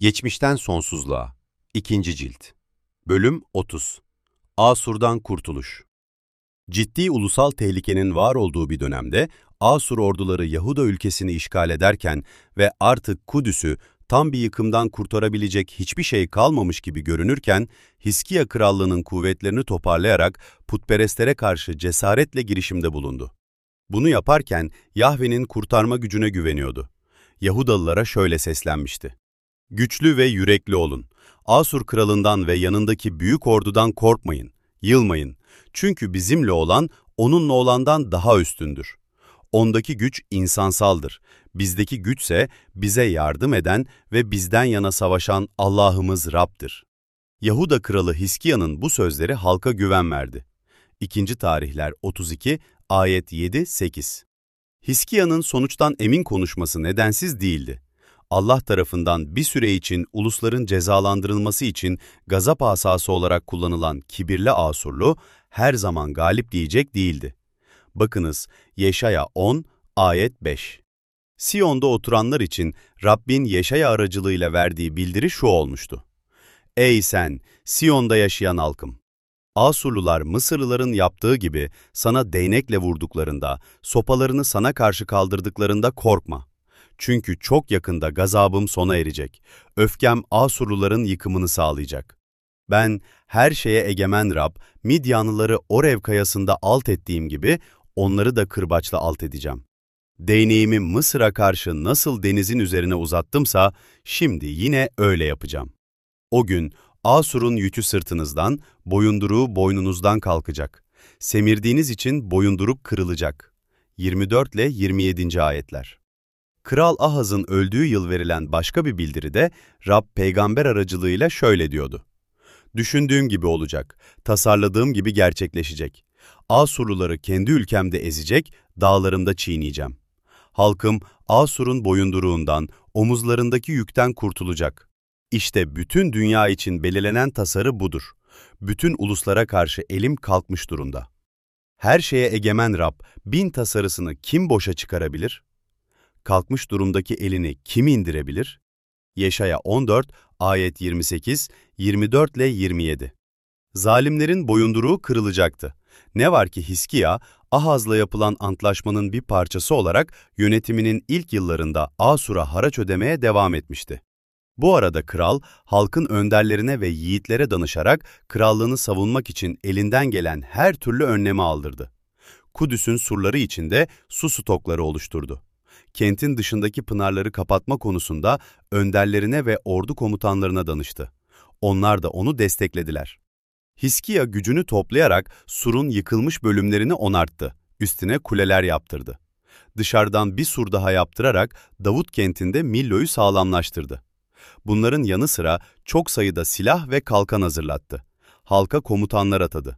Geçmişten Sonsuzluğa 2. Cilt Bölüm 30 Asur'dan Kurtuluş. Ciddi ulusal tehlikenin var olduğu bir dönemde Asur orduları Yahuda ülkesini işgal ederken ve artık Kudüs'ü tam bir yıkımdan kurtarabilecek hiçbir şey kalmamış gibi görünürken, Hiskiya krallığının kuvvetlerini toparlayarak putperestlere karşı cesaretle girişimde bulundu. Bunu yaparken Yahve'nin kurtarma gücüne güveniyordu. Yahudalılara şöyle seslenmişti: "Güçlü ve yürekli olun. Asur kralından ve yanındaki büyük ordudan korkmayın, yılmayın. Çünkü bizimle olan, onunla olandan daha üstündür. Ondaki güç insansaldır. Bizdeki güçse bize yardım eden ve bizden yana savaşan Allah'ımız Rab'dır." Yahuda kralı Hiskiya'nın bu sözleri halka güven verdi. 2. Tarihler 32, ayet 7-8. Hiskiya'nın sonuçtan emin konuşması nedensiz değildi. Allah tarafından bir süre için ulusların cezalandırılması için gazap asası olarak kullanılan kibirli Asurlu her zaman galip diyecek değildi. Bakınız Yeşaya 10, ayet 5. Siyon'da oturanlar için Rabbin Yeşaya aracılığıyla verdiği bildiri şu olmuştu: "Ey sen, Siyon'da yaşayan halkım! Asurlular Mısırlıların yaptığı gibi sana değnekle vurduklarında, sopalarını sana karşı kaldırdıklarında korkma. Çünkü çok yakında gazabım sona erecek. Öfkem Asurluların yıkımını sağlayacak. Ben her şeye egemen Rab, Midyanlıları Orev kayasında alt ettiğim gibi onları da kırbaçla alt edeceğim. Değneğimi Mısır'a karşı nasıl denizin üzerine uzattımsa şimdi yine öyle yapacağım. O gün Asur'un yükü sırtınızdan, boyunduruğu boynunuzdan kalkacak. Semirdiğiniz için boyunduruk kırılacak." 24 ile 27. ayetler. Kral Ahaz'ın öldüğü yıl verilen başka bir bildiride Rab peygamber aracılığıyla şöyle diyordu: "Düşündüğüm gibi olacak, tasarladığım gibi gerçekleşecek. Asurluları kendi ülkemde ezecek, dağlarımda çiğneyeceğim. Halkım Asur'un boyunduruğundan, omuzlarındaki yükten kurtulacak." İşte bütün dünya için belirlenen tasarı budur. Bütün uluslara karşı elim kalkmış durumda. Her şeye egemen Rab, bin tasarısını kim boşa çıkarabilir? Kalkmış durumdaki elini kim indirebilir? Yeşaya 14, ayet 28, 24 ile 27. Zalimlerin boyunduruğu kırılacaktı. Ne var ki Hiskiya, Ahaz'la yapılan antlaşmanın bir parçası olarak yönetiminin ilk yıllarında Asur'a haraç ödemeye devam etmişti. Bu arada kral, halkın önderlerine ve yiğitlere danışarak krallığını savunmak için elinden gelen her türlü önlemi aldırdı. Kudüs'ün surları içinde su stokları oluşturdu. Kentin dışındaki pınarları kapatma konusunda önderlerine ve ordu komutanlarına danıştı. Onlar da onu desteklediler. Hiskiya gücünü toplayarak surun yıkılmış bölümlerini onarttı, üstüne kuleler yaptırdı. Dışarıdan bir sur daha yaptırarak Davut kentinde Millo'yu sağlamlaştırdı. Bunların yanı sıra çok sayıda silah ve kalkan hazırlattı. Halka komutanlar atadı.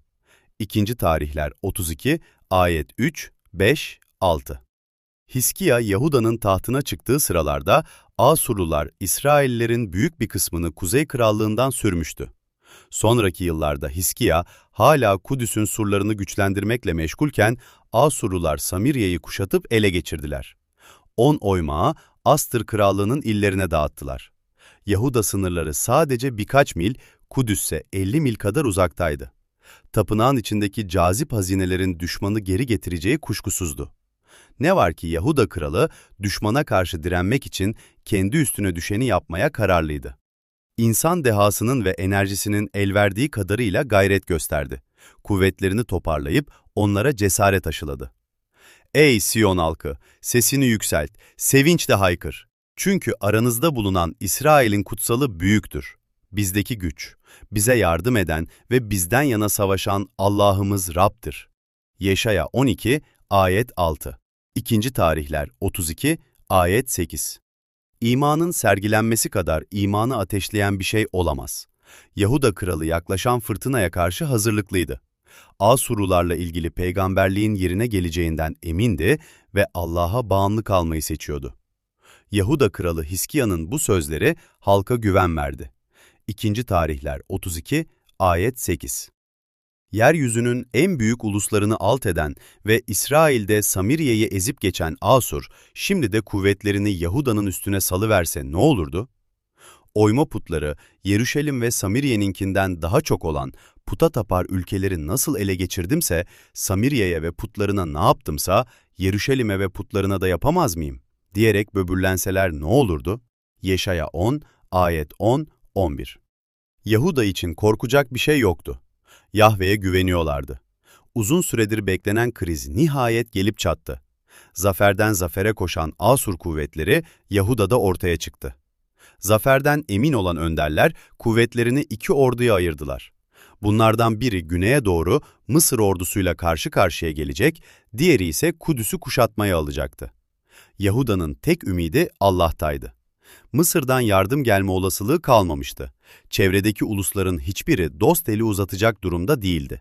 2. Tarihler 32, ayet 3, 5, 6. Hiskiya, Yahuda'nın tahtına çıktığı sıralarda Asurlular, İsraillerin büyük bir kısmını Kuzey Krallığından sürmüştü. Sonraki yıllarda Hiskiya, hala Kudüs'ün surlarını güçlendirmekle meşgulken Asurlular Samiriye'yi kuşatıp ele geçirdiler. 10 oymağı Astır Krallığı'nın illerine dağıttılar. Yahuda sınırları sadece birkaç mil, Kudüs ise 50 mil kadar uzaktaydı. Tapınağın içindeki cazip hazinelerin düşmanı geri getireceği kuşkusuzdu. Ne var ki Yahuda kralı düşmana karşı direnmek için kendi üstüne düşeni yapmaya kararlıydı. İnsan dehasının ve enerjisinin el verdiği kadarıyla gayret gösterdi. Kuvvetlerini toparlayıp onlara cesaret aşıladı. "Ey Siyon halkı, sesini yükselt, sevinçle haykır. Çünkü aranızda bulunan İsrail'in kutsalı büyüktür. Bizdeki güç, bize yardım eden ve bizden yana savaşan Allah'ımız Rab'dır." Yeşaya 12, ayet 6. 2. Tarihler 32, ayet 8. İmanın sergilenmesi kadar imanı ateşleyen bir şey olamaz. Yahuda kralı yaklaşan fırtınaya karşı hazırlıklıydı. Asurlularla ilgili peygamberliğin yerine geleceğinden emindi ve Allah'a bağımlı kalmayı seçiyordu. Yahuda kralı Hiskiya'nın bu sözleri halka güven verdi. 2. Tarihler 32, ayet 8. Yeryüzünün en büyük uluslarını alt eden ve İsrail'de Samiriye'yi ezip geçen Asur, şimdi de kuvvetlerini Yahuda'nın üstüne salıverse ne olurdu? oyma putları Yeruşalim ve Samiriye'ninkinden daha çok olan puta tapar ülkeleri nasıl ele geçirdimse, Samiriye'ye ve putlarına ne yaptımsa, Yeruşalim'e ve putlarına da yapamaz mıyım? Diyerek böbürlenseler ne olurdu? Yeşaya 10, ayet 10-11. Yahuda için korkacak bir şey yoktu. Yahve'ye güveniyorlardı. Uzun süredir beklenen kriz nihayet gelip çattı. Zaferden zafere koşan Asur kuvvetleri Yahuda'da ortaya çıktı. Zaferden emin olan önderler kuvvetlerini iki orduya ayırdılar. Bunlardan biri güneye doğru Mısır ordusuyla karşı karşıya gelecek, diğeri ise Kudüs'ü kuşatmaya alacaktı. Yahuda'nın tek ümidi Allah'taydı. Mısır'dan yardım gelme olasılığı kalmamıştı. Çevredeki ulusların hiçbiri dost eli uzatacak durumda değildi.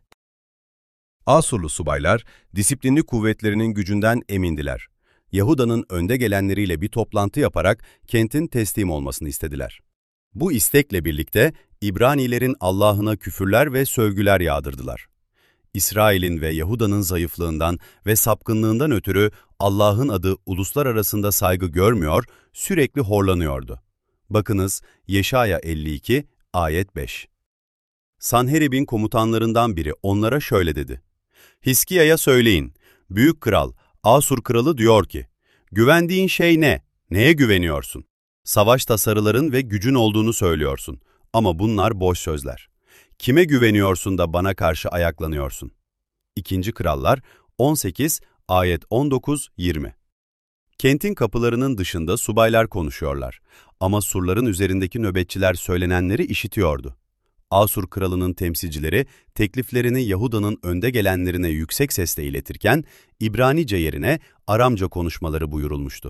Asurlu subaylar, disiplinli kuvvetlerinin gücünden emindiler. Yahuda'nın önde gelenleriyle bir toplantı yaparak kentin teslim olmasını istediler. Bu istekle birlikte İbranilerin Allah'ına küfürler ve sövgüler yağdırdılar. İsrail'in ve Yahuda'nın zayıflığından ve sapkınlığından ötürü Allah'ın adı uluslar arasında saygı görmüyor, sürekli horlanıyordu. Bakınız Yeşaya 52, ayet 5. Sanherib'in komutanlarından biri onlara şöyle dedi: Hiskiya'ya söyleyin, büyük kral, Asur kralı diyor ki, güvendiğin şey ne? Neye güveniyorsun? Savaş tasarıların ve gücün olduğunu söylüyorsun ama bunlar boş sözler. Kime güveniyorsun da bana karşı ayaklanıyorsun? 2. Krallar 18, ayet 19-20. Kentin kapılarının dışında subaylar konuşuyorlar ama surların üzerindeki nöbetçiler söylenenleri işitiyordu. Asur kralının temsilcileri tekliflerini Yahuda'nın önde gelenlerine yüksek sesle iletirken İbranice yerine Aramca konuşmaları buyurulmuştu.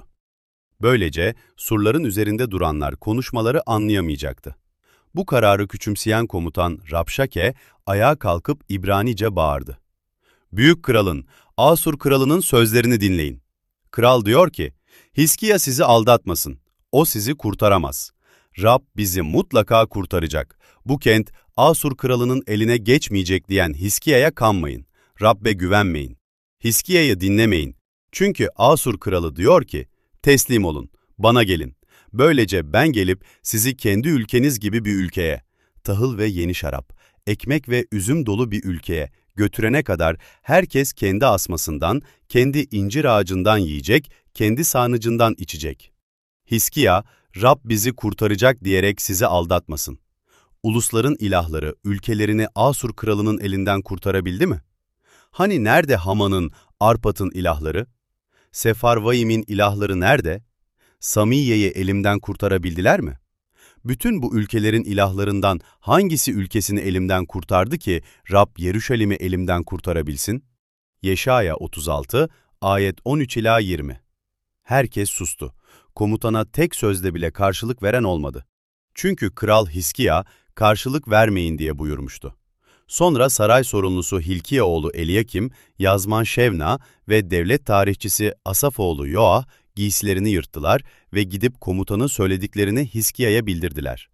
Böylece surların üzerinde duranlar konuşmaları anlayamayacaktı. Bu kararı küçümseyen komutan Rabşake ayağa kalkıp İbranice bağırdı: Büyük kralın, Asur kralının sözlerini dinleyin. Kral diyor ki, Hiskiya sizi aldatmasın, o sizi kurtaramaz. Rab bizi mutlaka kurtaracak. Bu kent Asur kralının eline geçmeyecek diyen Hiskiya'ya kanmayın. Rab'be güvenmeyin. Hiskiya'yı dinlemeyin. Çünkü Asur kralı diyor ki, teslim olun, bana gelin. Böylece ben gelip sizi kendi ülkeniz gibi bir ülkeye, tahıl ve yeni şarap, ekmek ve üzüm dolu bir ülkeye götürene kadar herkes kendi asmasından, kendi incir ağacından yiyecek, kendi sarnıcından içecek. Hiskiya, Rab bizi kurtaracak diyerek sizi aldatmasın. Ulusların ilahları ülkelerini Asur kralının elinden kurtarabildi mi? Hani nerede Haman'ın, Arpat'ın ilahları? Sefarvayim'in ilahları nerede? Samiye'yi elimden kurtarabildiler mi? Bütün bu ülkelerin ilahlarından hangisi ülkesini elimden kurtardı ki Rab Yeruşalim'i elimden kurtarabilsin? Yeşaya 36, ayet 13-20. Herkes sustu. Komutana tek sözle bile karşılık veren olmadı. Çünkü Kral Hiskiya karşılık vermeyin diye buyurmuştu. Sonra saray sorumlusu Hilkiya oğlu Eliyakim, yazman Şevna ve devlet tarihçisi Asaf oğlu Yoah giysilerini yırttılar ve gidip komutanın söylediklerini Hiskiya'ya bildirdiler.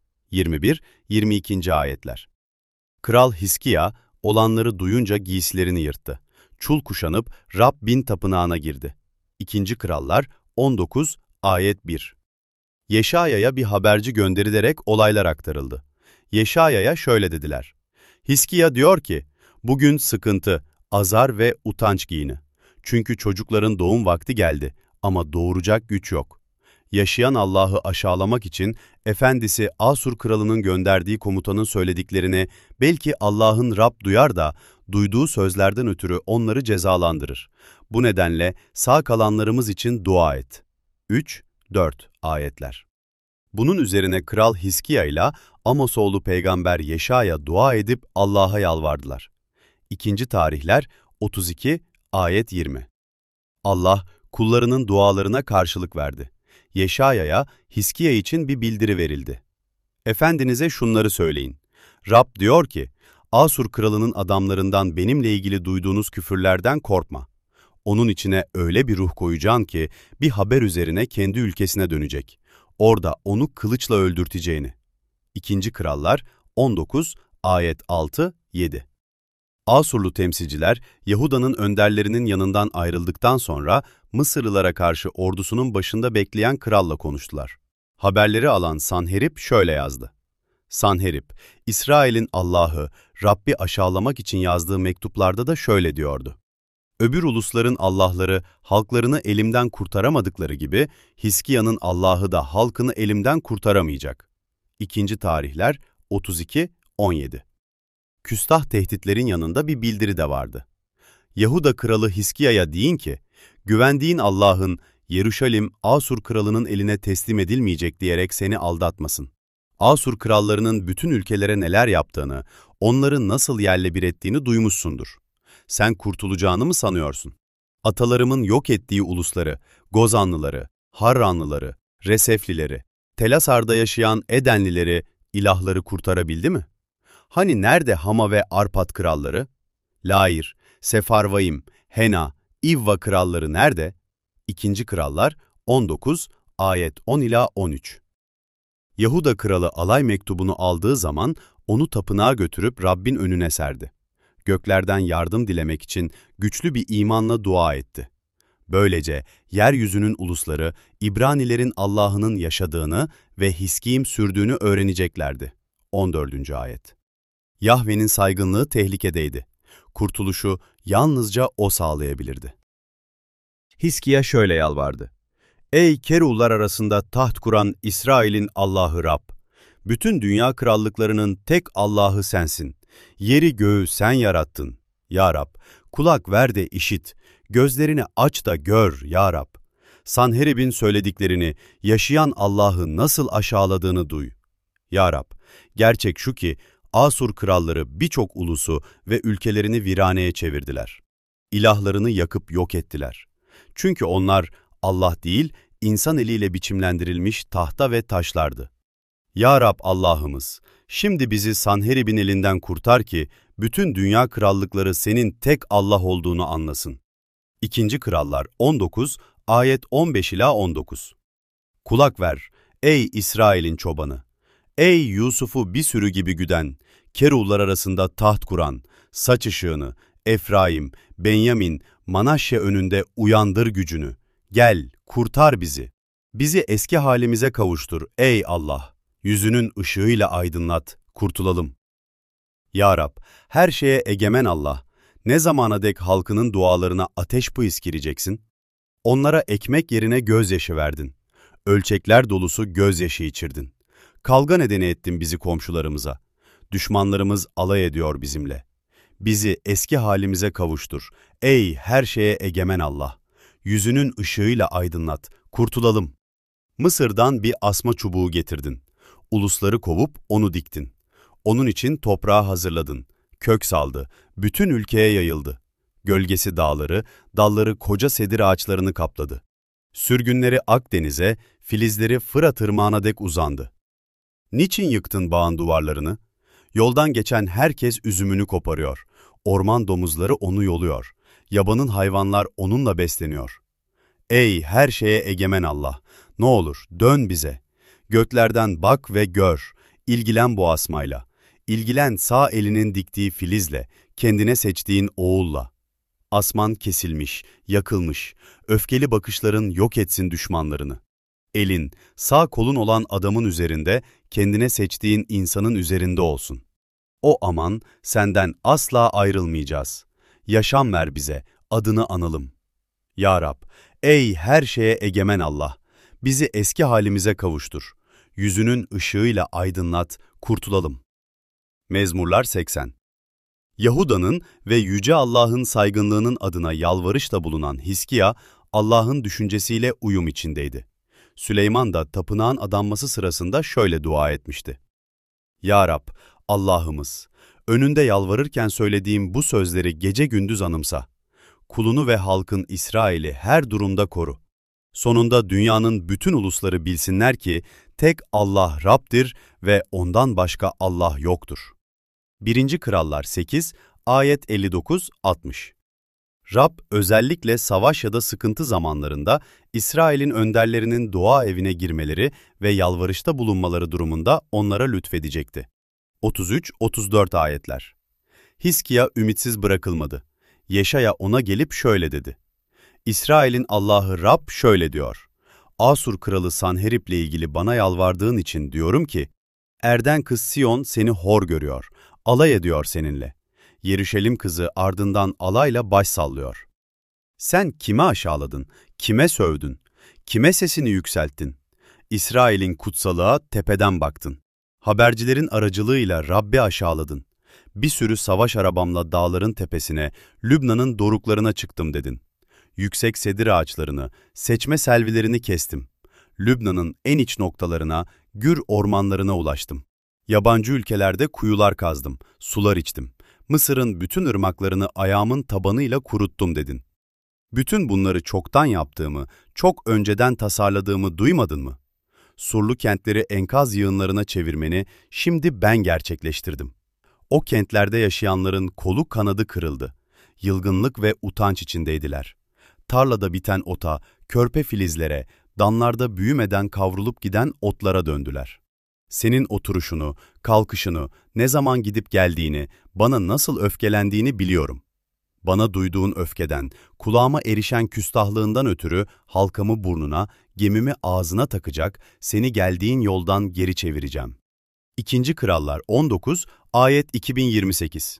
21-22. ayetler. Kral Hiskiya olanları duyunca giysilerini yırttı. Çul kuşanıp Rabbin tapınağına girdi. 2. Krallar 19, ayet 1. Yeşaya'ya bir haberci gönderilerek olaylar aktarıldı. Yeşaya'ya şöyle dediler: Hiskiya diyor ki, bugün sıkıntı, azar ve utanç giyini. Çünkü çocukların doğum vakti geldi ama doğuracak güç yok. Yaşayan Allah'ı aşağılamak için efendisi Asur kralının gönderdiği komutanın söylediklerini belki Allah'ın Rab duyar da duyduğu sözlerden ötürü onları cezalandırır. Bu nedenle sağ kalanlarımız için dua et. 3-4 ayetler. Bunun üzerine Kral Hiskiya ile Amos oğlu peygamber Yeşaya dua edip Allah'a yalvardılar. 2. Tarihler 32, ayet 20. Allah kullarının dualarına karşılık verdi. Yeşaya'ya Hiskiya için bir bildiri verildi. Efendinize şunları söyleyin. Rab diyor ki, Asur kralının adamlarından benimle ilgili duyduğunuz küfürlerden korkma. Onun içine öyle bir ruh koyacaksın ki bir haber üzerine kendi ülkesine dönecek. Orada onu kılıçla öldürteceğini. 2. Krallar 19, ayet 6-7. Asurlu temsilciler Yahuda'nın önderlerinin yanından ayrıldıktan sonra Mısırlılara karşı ordusunun başında bekleyen kralla konuştular. Haberleri alan Sanherib şöyle yazdı. Sanherib, İsrail'in Allah'ı, Rabbi aşağılamak için yazdığı mektuplarda da şöyle diyordu. Öbür ulusların Allah'ları halklarını elimden kurtaramadıkları gibi Hiskiya'nın Allah'ı da halkını elimden kurtaramayacak. 2. Tarihler 32-17. Küstah tehditlerin yanında bir bildiri de vardı. Yahuda kralı Hiskiya'ya deyin ki, güvendiğin Allah'ın Yeruşalim, Asur kralının eline teslim edilmeyecek diyerek seni aldatmasın. Asur krallarının bütün ülkelere neler yaptığını, onları nasıl yerle bir ettiğini duymuşsundur. Sen kurtulacağını mı sanıyorsun? Atalarımın yok ettiği ulusları, Gozanlıları, Harranlıları, Reseflileri, Telasar'da yaşayan Edenlileri, ilahları kurtarabildi mi? Hani nerede Hama ve Arpad kralları? Lair, Sefarvaim, Hena, İvva kralları nerede? 2. Krallar 19, ayet 10-13. Yahuda kralı alay mektubunu aldığı zaman onu tapınağa götürüp Rabbin önüne serdi. Göklerden yardım dilemek için güçlü bir imanla dua etti. Böylece yeryüzünün ulusları İbranilerin Allah'ının yaşadığını ve Hiskiyim sürdüğünü öğreneceklerdi. 14. ayet. Yahve'nin saygınlığı tehlikedeydi. Kurtuluşu yalnızca O sağlayabilirdi. Hiskiya şöyle yalvardı. Ey Keruhlar arasında taht kuran İsrail'in Allah'ı Rab! Bütün dünya krallıklarının tek Allah'ı sensin. Yeri göğü sen yarattın. Ya Rab, kulak ver de işit, gözlerini aç da gör ya Rab. Sanherib'in söylediklerini, yaşayan Allah'ı nasıl aşağıladığını duy. Ya Rab, gerçek şu ki, Asur kralları birçok ulusu ve ülkelerini viraneye çevirdiler. İlahlarını yakıp yok ettiler. Çünkü onlar Allah değil, insan eliyle biçimlendirilmiş tahta ve taşlardı. Ya Rab Allah'ımız, şimdi bizi Sanherib'in elinden kurtar ki, bütün dünya krallıkları senin tek Allah olduğunu anlasın. 2. Krallar 19, ayet 15-19. Kulak ver, ey İsrail'in çobanı! Ey Yusuf'u bir sürü gibi güden, Keruhlar arasında taht kuran, saç ışığını, Efraim, Benyamin, Manaşşe önünde uyandır gücünü. Gel, kurtar bizi. Bizi eski halimize kavuştur ey Allah. Yüzünün ışığıyla aydınlat, kurtulalım. Ya Rab, her şeye egemen Allah, ne zamana dek halkının dualarına ateş pıhıs gireceksin? Onlara ekmek yerine gözyaşı verdin. Ölçekler dolusu gözyaşı içirdin. Kavga nedeni ettin bizi komşularımıza. Düşmanlarımız alay ediyor bizimle. Bizi eski halimize kavuştur. Ey her şeye egemen Allah! Yüzünün ışığıyla aydınlat, kurtulalım. Mısır'dan bir asma çubuğu getirdin. Ulusları kovup onu diktin. Onun için toprağı hazırladın. Kök saldı, bütün ülkeye yayıldı. Gölgesi dağları, dalları koca sedir ağaçlarını kapladı. Sürgünleri Akdeniz'e, filizleri Fırat ırmağına dek uzandı. Niçin yıktın bağın duvarlarını? Yoldan geçen herkes üzümünü koparıyor. Orman domuzları onu yoluyor. Yabanın hayvanlar onunla besleniyor. Ey her şeye egemen Allah! Ne olur dön bize. Göklerden bak ve gör. İlgilen bu asmayla. İlgilen sağ elinin diktiği filizle, kendine seçtiğin oğulla. Asman kesilmiş, yakılmış. Öfkeli bakışların yok etsin düşmanlarını. Elin, sağ kolun olan adamın üzerinde, kendine seçtiğin insanın üzerinde olsun. O aman, senden asla ayrılmayacağız. Yaşam ver bize, adını analım. Ya Rab, ey her şeye egemen Allah! Bizi eski halimize kavuştur. Yüzünün ışığıyla aydınlat, kurtulalım. Mezmurlar 80. Yahuda'nın ve Yüce Allah'ın saygınlığının adına yalvarışta bulunan Hiskiya, Allah'ın düşüncesiyle uyum içindeydi. Süleyman da tapınağın adanması sırasında şöyle dua etmişti. Ya Rab, Allah'ımız, önünde yalvarırken söylediğim bu sözleri gece gündüz anımsa. Kulunu ve halkın İsrail'i her durumda koru. Sonunda dünyanın bütün ulusları bilsinler ki tek Allah Rab'dir ve ondan başka Allah yoktur. 1. Krallar 8, ayet 59-60. Rab özellikle savaş ya da sıkıntı zamanlarında İsrail'in önderlerinin dua evine girmeleri ve yalvarışta bulunmaları durumunda onlara lütfedecekti. 33-34 ayetler. Hiskiya ümitsiz bırakılmadı. Yeşaya ona gelip şöyle dedi. İsrail'in Allah'ı Rab şöyle diyor. Asur kralı Sanherib'le ilgili bana yalvardığın için diyorum ki, Erden kız Sion seni hor görüyor, alay ediyor seninle. Yeruşalim kızı ardından alayla baş sallıyor. Sen kime aşağıladın, kime sövdün, kime sesini yükselttin? İsrail'in kutsalığa tepeden baktın. Habercilerin aracılığıyla Rabbi aşağıladın. Bir sürü savaş arabamla dağların tepesine, Lübnan'ın doruklarına çıktım dedin. Yüksek sedir ağaçlarını, seçme selvilerini kestim. Lübnan'ın en iç noktalarına, gür ormanlarına ulaştım. Yabancı ülkelerde kuyular kazdım, sular içtim. Mısır'ın bütün ırmaklarını ayağımın tabanıyla kuruttum dedin. Bütün bunları çoktan yaptığımı, çok önceden tasarladığımı duymadın mı? Surlu kentleri enkaz yığınlarına çevirmeni şimdi ben gerçekleştirdim. O kentlerde yaşayanların kolu kanadı kırıldı. Yılgınlık ve utanç içindeydiler. Tarlada biten ota, körpe filizlere, danlarda büyümeden kavrulup giden otlara döndüler. Senin oturuşunu, kalkışını, ne zaman gidip geldiğini, bana nasıl öfkelendiğini biliyorum. Bana duyduğun öfkeden, kulağıma erişen küstahlığından ötürü halkamı burnuna, gemimi ağzına takacak, seni geldiğin yoldan geri çevireceğim. 2. Krallar 19, ayet 2028.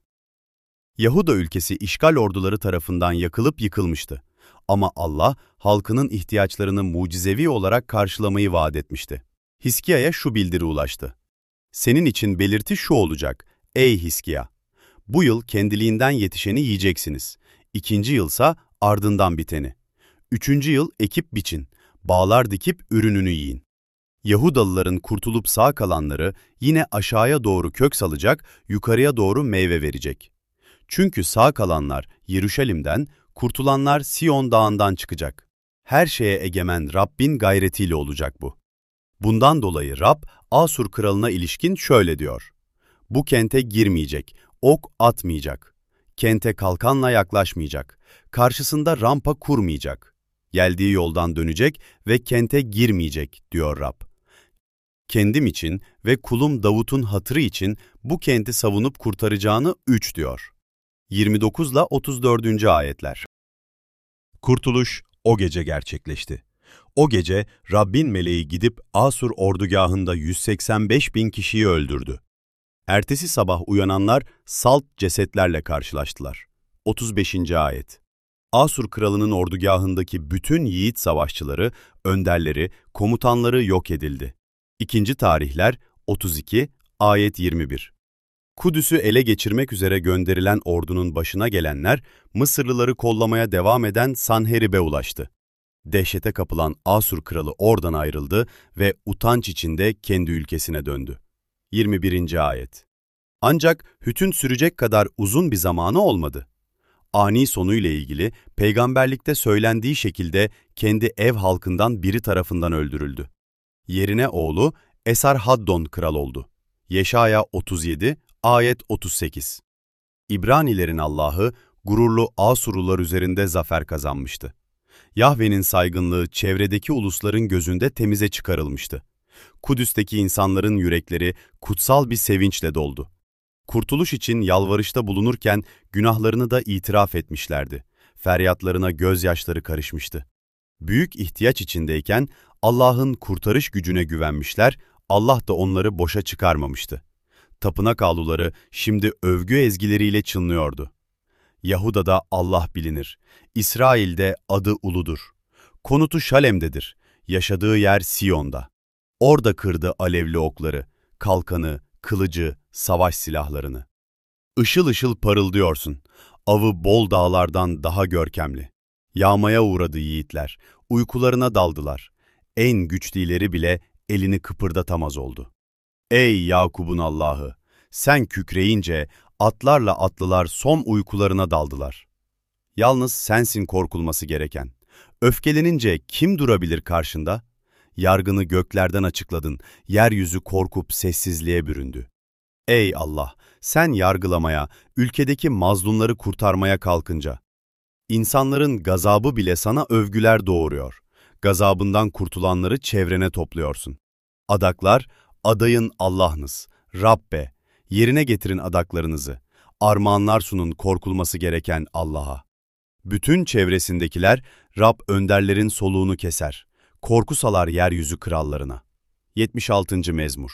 Yahuda ülkesi işgal orduları tarafından yakılıp yıkılmıştı. Ama Allah, halkının ihtiyaçlarını mucizevi olarak karşılamayı vaat etmişti. Hiskia'ya şu bildiri ulaştı. Senin için belirti şu olacak, ey Hiskiya! Bu yıl kendiliğinden yetişeni yiyeceksiniz. 2. yılsa ardından biteni. 3. yıl ekip biçin, bağlar dikip ürününü yiyin. Yahudalıların kurtulup sağ kalanları yine aşağıya doğru kök salacak, yukarıya doğru meyve verecek. Çünkü sağ kalanlar Yeruşalim'den, kurtulanlar Sion dağından çıkacak. Her şeye egemen Rabbin gayretiyle olacak bu. Bundan dolayı Rab, Asur kralına ilişkin şöyle diyor. Bu kente girmeyecek, ok atmayacak. Kente kalkanla yaklaşmayacak. Karşısında rampa kurmayacak. Geldiği yoldan dönecek ve kente girmeyecek, diyor Rab. Kendim için ve kulum Davut'un hatırı için bu kenti savunup kurtaracağını 3 diyor. 29 ile 34. ayetler. Kurtuluş o gece gerçekleşti. O gece Rabbin meleği gidip Asur ordugahında 185 bin kişiyi öldürdü. Ertesi sabah uyananlar salt cesetlerle karşılaştılar. 35. ayet. Asur kralının ordugahındaki bütün yiğit savaşçıları, önderleri, komutanları yok edildi. 2. Tarihler 32, ayet 21. Kudüs'ü ele geçirmek üzere gönderilen ordunun başına gelenler, Mısırlıları kollamaya devam eden Sanherib'e ulaştı. Dehşete kapılan Asur kralı oradan ayrıldı ve utanç içinde kendi ülkesine döndü. 21. ayet. Ancak hütün sürecek kadar uzun bir zamanı olmadı. Ani sonuyla ilgili peygamberlikte söylendiği şekilde kendi ev halkından biri tarafından öldürüldü. Yerine oğlu Esarhaddon kral oldu. Yeşaya 37, ayet 38. İbranilerin Allah'ı gururlu Asurlular üzerinde zafer kazanmıştı. Yahve'nin saygınlığı çevredeki ulusların gözünde temize çıkarılmıştı. Kudüs'teki insanların yürekleri kutsal bir sevinçle doldu. Kurtuluş için yalvarışta bulunurken günahlarını da itiraf etmişlerdi. Feryatlarına gözyaşları karışmıştı. Büyük ihtiyaç içindeyken Allah'ın kurtarış gücüne güvenmişler, Allah da onları boşa çıkarmamıştı. Tapınak avluları şimdi övgü ezgileriyle çınlıyordu. Yahuda'da Allah bilinir, İsrail'de adı uludur. Konutu Şalem'dedir, yaşadığı yer Siyon'da. Orada kırdı alevli okları, kalkanı, kılıcı, savaş silahlarını. Işıl ışıl parıldıyorsun, avı bol dağlardan daha görkemli. Yağmaya uğradı yiğitler, uykularına daldılar. En güçlüleri bile elini kıpırdatamaz oldu. Ey Yakub'un Allah'ı! Sen kükreyince atlarla atlılar son uykularına daldılar. Yalnız sensin korkulması gereken. Öfkelenince kim durabilir karşında? Yargını göklerden açıkladın, yeryüzü korkup sessizliğe büründü. Ey Allah! Sen yargılamaya, ülkedeki mazlumları kurtarmaya kalkınca, İnsanların gazabı bile sana övgüler doğuruyor. Gazabından kurtulanları çevrene topluyorsun. Adaklar, adayın Allah'ınız, Rabbe, yerine getirin adaklarınızı. Armağanlar sunun korkulması gereken Allah'a. Bütün çevresindekiler, Rab önderlerin soluğunu keser. Korku salar yeryüzü krallarına. 76. Mezmur.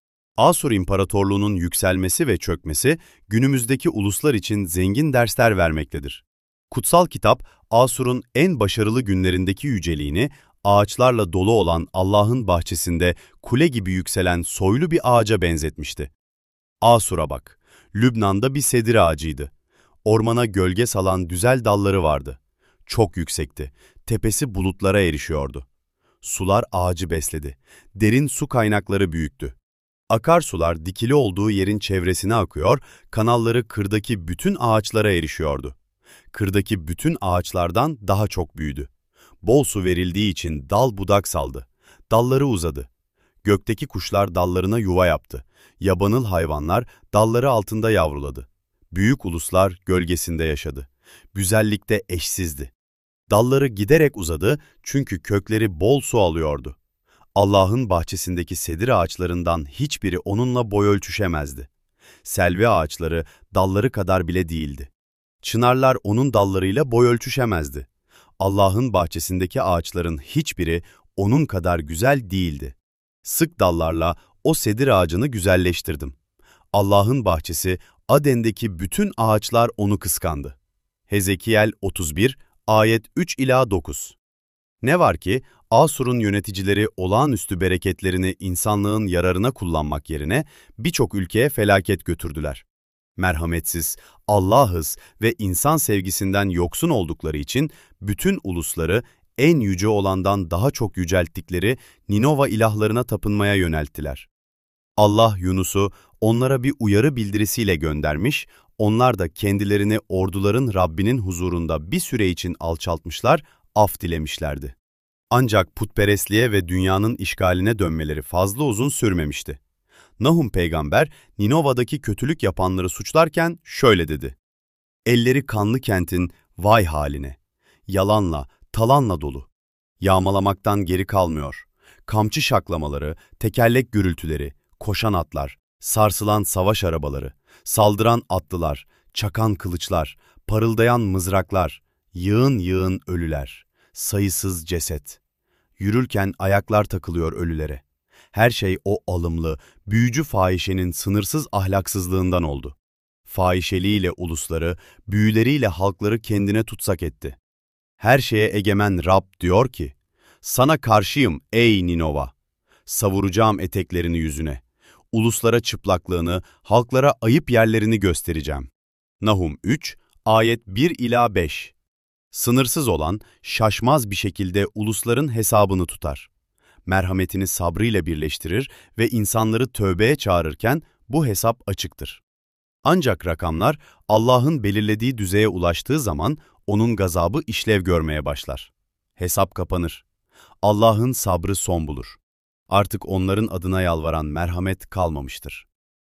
Asur İmparatorluğu'nun yükselmesi ve çökmesi, günümüzdeki uluslar için zengin dersler vermektedir. Kutsal kitap, Asur'un en başarılı günlerindeki yüceliğini, ağaçlarla dolu olan Allah'ın bahçesinde kule gibi yükselen soylu bir ağaca benzetmişti. Asur'a bak, Lübnan'da bir sedir ağacıydı. Ormana gölge salan güzel dalları vardı. Çok yüksekti, tepesi bulutlara erişiyordu. Sular ağacı besledi, derin su kaynakları büyüktü. Akarsular dikili olduğu yerin çevresine akıyor, kanalları kırdaki bütün ağaçlara erişiyordu. Kırdaki bütün ağaçlardan daha çok büyüdü. Bol su verildiği için dal budak saldı. Dalları uzadı. Gökteki kuşlar dallarına yuva yaptı. Yabanıl hayvanlar dalları altında yavruladı. Büyük uluslar gölgesinde yaşadı. Güzellikte eşsizdi. Dalları giderek uzadı çünkü kökleri bol su alıyordu. Allah'ın bahçesindeki sedir ağaçlarından hiçbiri onunla boy ölçüşemezdi. Selvi ağaçları dalları kadar bile değildi. Çınarlar onun dallarıyla boy ölçüşemezdi. Allah'ın bahçesindeki ağaçların hiçbiri onun kadar güzel değildi. Sık dallarla o sedir ağacını güzelleştirdim. Allah'ın bahçesi, Aden'deki bütün ağaçlar onu kıskandı. Hezekiel 31, ayet 3-9. Ne var ki, Asur'un yöneticileri olağanüstü bereketlerini insanlığın yararına kullanmak yerine birçok ülkeye felaket götürdüler. Merhametsiz, Allah'ız ve insan sevgisinden yoksun oldukları için bütün ulusları en yüce olandan daha çok yücelttikleri Ninova ilahlarına tapınmaya yönelttiler. Allah Yunus'u onlara bir uyarı bildirisiyle göndermiş, onlar da kendilerini orduların Rabbinin huzurunda bir süre için alçaltmışlar, af dilemişlerdi. Ancak putperestliğe ve dünyanın işgaline dönmeleri fazla uzun sürmemişti. Nahum peygamber, Ninova'daki kötülük yapanları suçlarken şöyle dedi: "Elleri kanlı kentin vay haline! Yalanla, talanla dolu. Yağmalamaktan geri kalmıyor. Kamçı şaklamaları, tekerlek gürültüleri, koşan atlar, sarsılan savaş arabaları, saldıran atlılar, çakan kılıçlar, parıldayan mızraklar, yığın yığın ölüler, sayısız ceset. Yürürken ayaklar takılıyor ölülere. Her şey o alımlı, büyücü fahişenin sınırsız ahlaksızlığından oldu. Fahişeliğiyle ulusları, büyüleriyle halkları kendine tutsak etti. Her şeye egemen Rab diyor ki, sana karşıyım ey Ninova. Savuracağım eteklerini yüzüne. Uluslara çıplaklığını, halklara ayıp yerlerini göstereceğim." Nahum 3, ayet 1-5. Sınırsız olan, şaşmaz bir şekilde ulusların hesabını tutar. Merhametini sabrıyla birleştirir ve insanları tövbeye çağırırken bu hesap açıktır. Ancak rakamlar Allah'ın belirlediği düzeye ulaştığı zaman onun gazabı işlev görmeye başlar. Hesap kapanır. Allah'ın sabrı son bulur. Artık onların adına yalvaran merhamet kalmamıştır.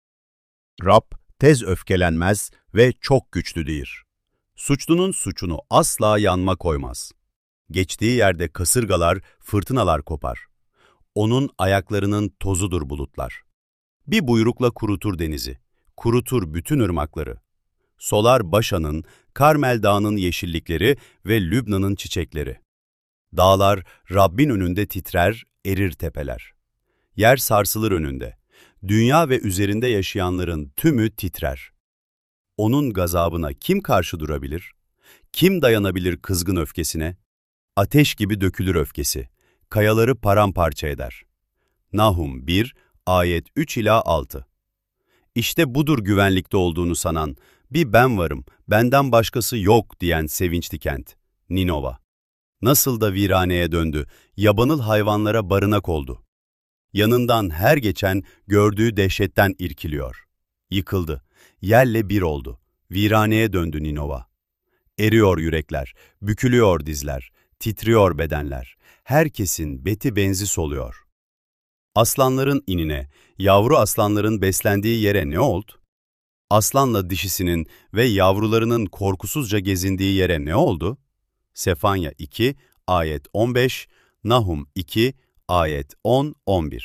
Rab tez öfkelenmez ve çok güçlüdür. Suçlunun suçunu asla yanma koymaz. Geçtiği yerde kasırgalar, fırtınalar kopar. Onun ayaklarının tozudur bulutlar. Bir buyrukla kurutur denizi, kurutur bütün ırmakları. Solar Başan'ın, Karmel Dağı'nın yeşillikleri ve Lübnan'ın çiçekleri. Dağlar Rabbin önünde titrer, erir tepeler. Yer sarsılır önünde. Dünya ve üzerinde yaşayanların tümü titrer. Onun gazabına kim karşı durabilir? Kim dayanabilir kızgın öfkesine? Ateş gibi dökülür öfkesi. Kayaları paramparça eder. Nahum 1, ayet 3-6. İşte budur güvenlikte olduğunu sanan, bir ben varım, benden başkası yok diyen sevinçli kent, Ninova. Nasıl da viraneye döndü, yabanıl hayvanlara barınak oldu. Yanından her geçen gördüğü dehşetten irkiliyor. Yıkıldı, yerle bir oldu, viraneye döndü Ninova. Eriyor yürekler, bükülüyor dizler, titriyor bedenler, herkesin beti benzi soluyor. Aslanların inine, yavru aslanların beslendiği yere ne oldu? Aslanla dişisinin ve yavrularının korkusuzca gezindiği yere ne oldu? Sefanya 2, ayet 15, Nahum 2, ayet 10-11.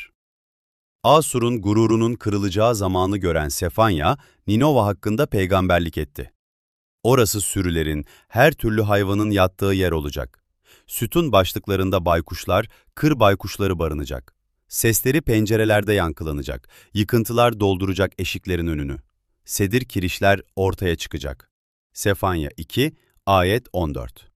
Asur'un gururunun kırılacağı zamanı gören Sefanya, Ninova hakkında peygamberlik etti. Orası sürülerin, her türlü hayvanın yattığı yer olacak. Sütun başlıklarında baykuşlar, kır baykuşları barınacak. Sesleri pencerelerde yankılanacak, yıkıntılar dolduracak eşiklerin önünü. Sedir kirişler ortaya çıkacak. Sefanya 2, ayet 14.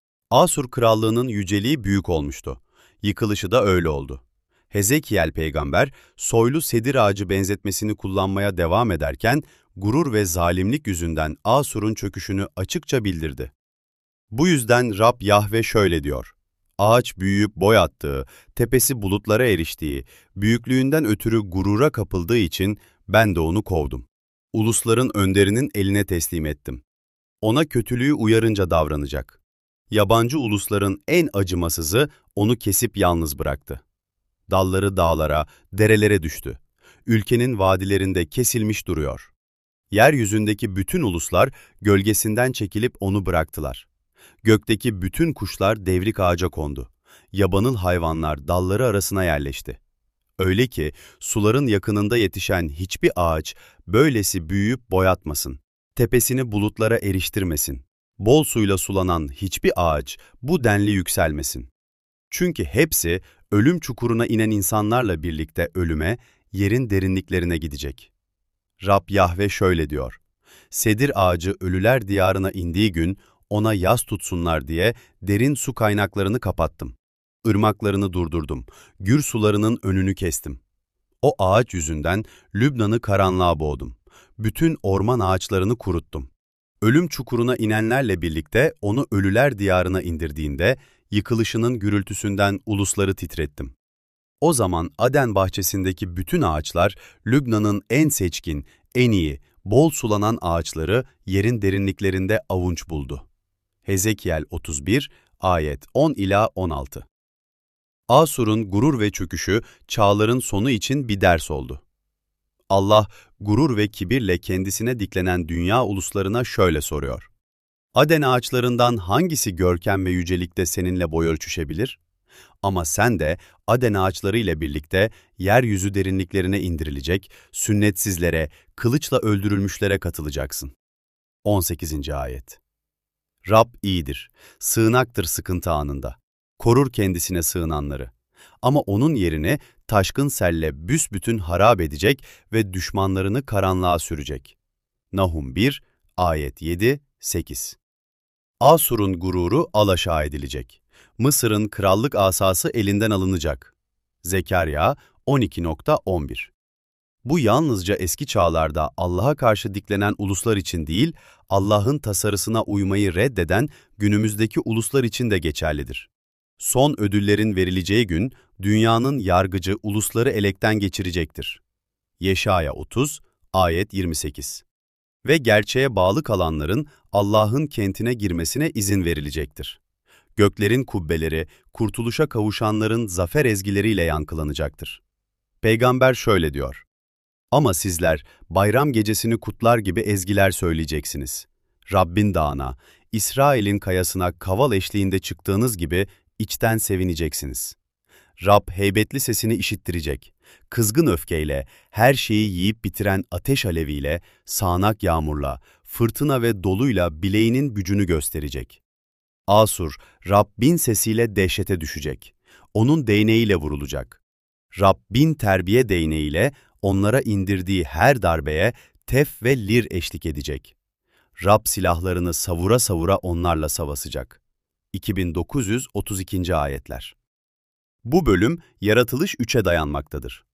Asur krallığının yüceliği büyük olmuştu. Yıkılışı da öyle oldu. Hezekiel peygamber, soylu sedir ağacı benzetmesini kullanmaya devam ederken, gurur ve zalimlik yüzünden Asur'un çöküşünü açıkça bildirdi. Bu yüzden Rab Yahve şöyle diyor: Ağaç büyüyüp boy attığı, tepesi bulutlara eriştiği, büyüklüğünden ötürü gurura kapıldığı için ben de onu kovdum. Ulusların önderinin eline teslim ettim. Ona kötülüğü uyarınca davranacak. Yabancı ulusların en acımasızı onu kesip yalnız bıraktı. Dalları dağlara, derelere düştü. Ülkenin vadilerinde kesilmiş duruyor. Yeryüzündeki bütün uluslar gölgesinden çekilip onu bıraktılar. Gökteki bütün kuşlar devrik ağaca kondu. Yabanıl hayvanlar dalları arasına yerleşti. Öyle ki suların yakınında yetişen hiçbir ağaç böylesi büyüyüp boyatmasın. Tepesini bulutlara eriştirmesin. Bol suyla sulanan hiçbir ağaç bu denli yükselmesin. Çünkü hepsi ölüm çukuruna inen insanlarla birlikte ölüme, yerin derinliklerine gidecek. Rab Yahve şöyle diyor: Sedir ağacı ölüler diyarına indiği gün ona yas tutsunlar diye derin su kaynaklarını kapattım. Irmaklarını durdurdum, gür sularının önünü kestim. O ağaç yüzünden Lübnan'ı karanlığa boğdum. Bütün orman ağaçlarını kuruttum. Ölüm çukuruna inenlerle birlikte onu ölüler diyarına indirdiğinde, yıkılışının gürültüsünden ulusları titrettim. O zaman Aden bahçesindeki bütün ağaçlar, Lübnan'ın en seçkin, en iyi, bol sulanan ağaçları yerin derinliklerinde avunç buldu. Hezekiel 31, ayet 10 ila 16. Asur'un gurur ve çöküşü çağların sonu için bir ders oldu. Allah, gurur ve kibirle kendisine diklenen dünya uluslarına şöyle soruyor: Aden ağaçlarından hangisi görkem ve yücelikte seninle boy ölçüşebilir? Ama sen de Aden ağaçları ile birlikte yeryüzü derinliklerine indirilecek, sünnetsizlere, kılıçla öldürülmüşlere katılacaksın. 18. ayet. Rab iyidir, sığınaktır sıkıntı anında. Korur kendisine sığınanları. Ama onun yerine taşkın selle büsbütün harap edecek ve düşmanlarını karanlığa sürecek. Nahum 1, ayet 7, 8. Asur'un gururu alaşağı edilecek. Mısır'ın krallık asası elinden alınacak. Zekeriya 12.11. Bu yalnızca eski çağlarda Allah'a karşı diklenen uluslar için değil, Allah'ın tasarısına uymayı reddeden günümüzdeki uluslar için de geçerlidir. Son ödüllerin verileceği gün, dünyanın yargıcı ulusları elekten geçirecektir. Yeşaya 30, ayet 28. Ve gerçeğe bağlı kalanların Allah'ın kentine girmesine izin verilecektir. Göklerin kubbeleri, kurtuluşa kavuşanların zafer ezgileriyle yankılanacaktır. Peygamber şöyle diyor: Ama sizler bayram gecesini kutlar gibi ezgiler söyleyeceksiniz. Rabbin dağına, İsrail'in kayasına kaval eşliğinde çıktığınız gibi içten sevineceksiniz. Rab heybetli sesini işittirecek. Kızgın öfkeyle, her şeyi yiyip bitiren ateş aleviyle, sağanak yağmurla, fırtına ve doluyla bileğinin gücünü gösterecek. Asur, Rabbin sesiyle dehşete düşecek. Onun değneğiyle vurulacak. Rabbin terbiye değneğiyle onlara indirdiği her darbeye tef ve lir eşlik edecek. Rab silahlarını savura savura onlarla savaşacak. 2932. ayetler. Bu bölüm Yaratılış 3'e dayanmaktadır.